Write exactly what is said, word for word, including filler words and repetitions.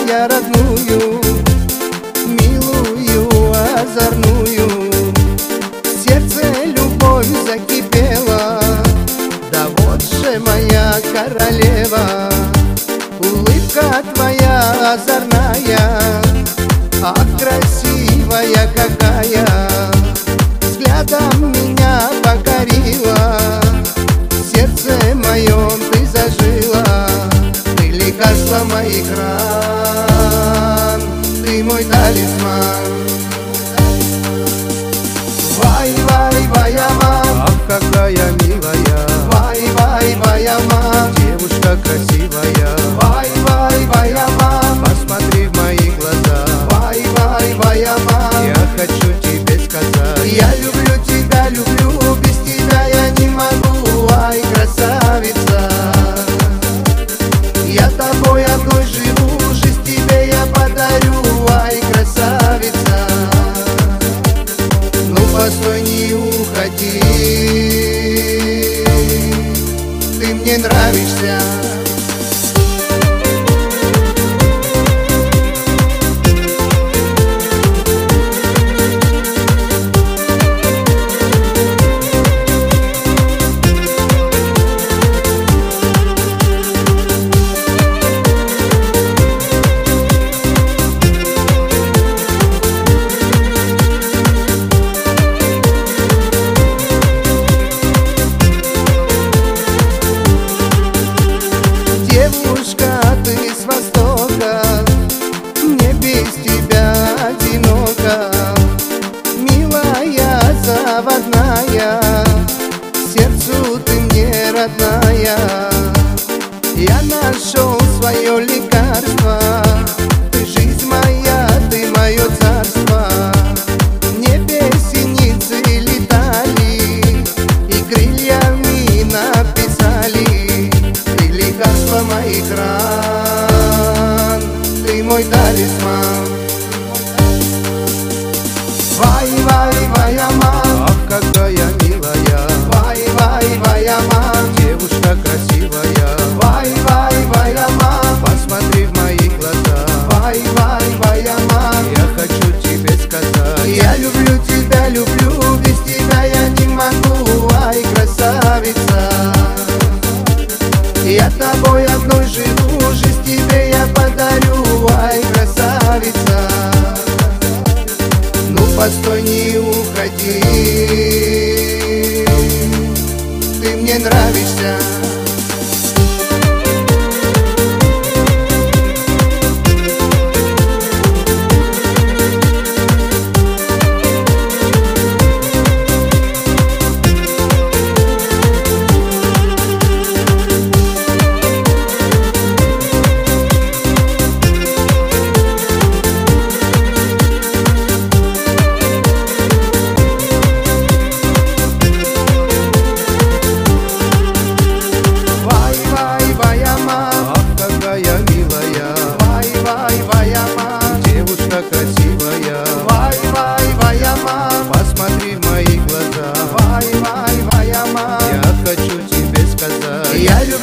моя родную, милую, озорную. В сердце любовь закипела, да вот же моя королева. Улыбка твоя озорная, а красивая какая, взглядом меня покорила. В сердце моем ты зажила, ты лекарство моих ран, ты мой талисман. Вай, вай, ваяма, ах, какая милая, вай, вай, ваяма, девушка красивая. вай, вай, ваяма, Посмотри в мои глаза, вай, вай, ваяма. я хочу тебе сказать. Я люблю тебя, люблю, без тебя я не могу, ай, красавица. Я тобой одной живу, жизнь тебе я подарю, ай, красавица. Ну постой, не уходи, ты мне нравишься. Девушка, ты с востока, мне без тебя одиноко. Милая, заводная, сердцу ты мне родная. Я нашел свое лекарство, ты жизнь моя, ты мое царство. В небе синицы летали и крыльями написали, ты лекарство моих ран, ты мой талисман. Вай, вай, ваяма, Ах, какая милая, вай, вай, ваяма, девушка красивая. вай, вай, ваяма, Посмотри в мои глаза, вай, вай, ваяма. я хочу тебе сказать. Я люблю тебя, люблю, без тебя я не могу, ай, красавица. Я тобой одной живу, жизнь тебе я подарю, ай, красавица. Ну постой, не уходи, ты мне нравишься. Вай, вай, ваяма, Ах, какая милая, вай, вай, ваяма, девушка красивая. вай, вай, ваяма, Посмотри в мои глаза, вай, вай, ваяма. я хочу тебе сказать. Я люблю